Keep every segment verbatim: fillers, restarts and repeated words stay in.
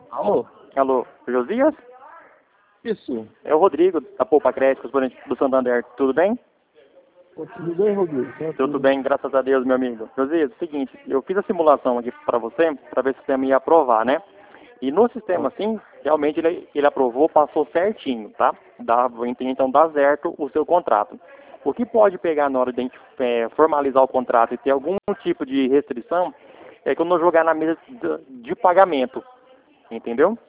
Alô? Alô, Josias? Isso. É o Rodrigo, da Poupa Crédito, do Santander. Tudo bem? Ô, tudo bem, Rodrigo? Tá Tudo tudo. bem, graças a Deus, meu amigo. Josias, é o seguinte, eu fiz a simulação aqui para você, para ver se o sistema ia aprovar, né? E no sistema, Tá. assim, realmente ele, ele aprovou, passou certinho, tá? Dá, então dá certo o seu contrato. O que pode pegar na hora de a gente é, formalizar o contrato e ter algum tipo de restrição é quando eu jogar na mesa de, de pagamento, entendeu?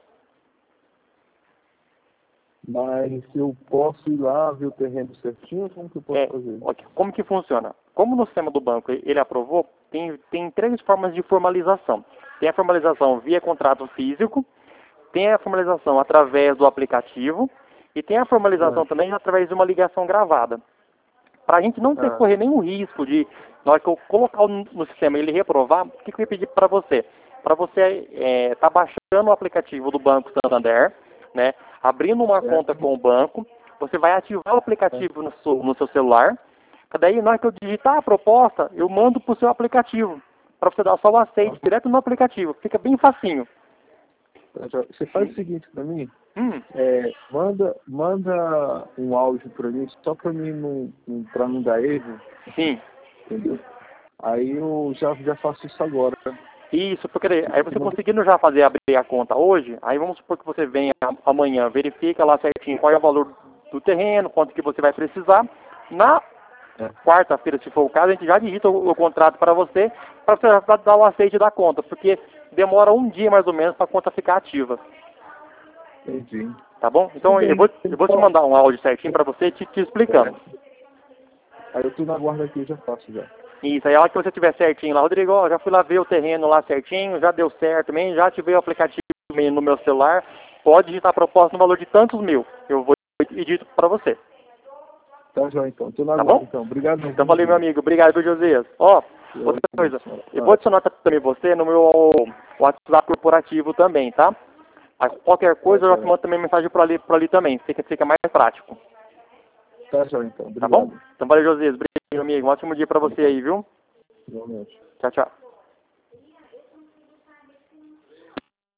Mas eu posso ir lá ver o terreno certinho? Como que eu posso É, fazer? ok. Como que funciona? Como no sistema do banco ele aprovou, tem, tem três formas de formalização. Tem a formalização via contrato físico, tem a formalização através do aplicativo e tem a formalização Ah, também através de uma ligação gravada. Para a gente não ter que ah, correr nenhum risco de, na hora que eu colocar no, no sistema e ele reprovar, o que, que eu ia pedir para você? Para você estar tá baixando o aplicativo do Banco Santander, né, abrindo uma conta certo. com o banco, você vai ativar o É. aplicativo no seu, no seu celular, daí na hora que eu digitar a proposta, eu mando para o seu aplicativo, para você dar só o aceite Tá. direto no aplicativo. Fica bem facinho. Tá, já- Você faz o seguinte pra mim, Hum, é, manda, manda um áudio pra mim, só pra mim não, não, pra não dar erro, sim. entendeu? Aí eu já, já faço isso agora. Isso, porque daí, aí Você você manda- conseguindo já fazer abrir a conta hoje, aí vamos supor que você venha amanhã, verifica lá certinho qual é o valor do terreno, quanto que você vai precisar. Na É, quarta-feira, se for o caso, a gente já digita o, o contrato para você, para você já dar o aceite da conta, porque demora um dia mais ou menos para a conta ficar ativa, entendi. tá bom? Tudo Então eu bem. vou, eu vou te Então, mandar um áudio certinho para você te, te explicando. é, aí eu tô na guarda aqui, eu já faço já. Isso, aí a hora que você tiver certinho lá, Rodrigo, ó, já fui lá ver o terreno lá certinho, já deu certo também, já ativei o aplicativo no meu celular, pode digitar a proposta no valor de tantos mil. Eu vou e digito para você, Tá, já então. Tô na tá guarda bom? então. Obrigado, Então valeu, meu Rodrigo. amigo. Obrigado, viu, Josias. Ó, Eu outra aqui, coisa, eu vou ah, adicionar também você no meu WhatsApp corporativo também, tá? Aí, qualquer tá, coisa eu já te já. mando também mensagem por ali, por ali também, fica, fica mais prático, Tá, já então. tá bom? Obrigado. Então valeu, Josias. Obrigado, meu amigo. Um ótimo dia para você aí, viu? Igualmente. Tchau, tchau.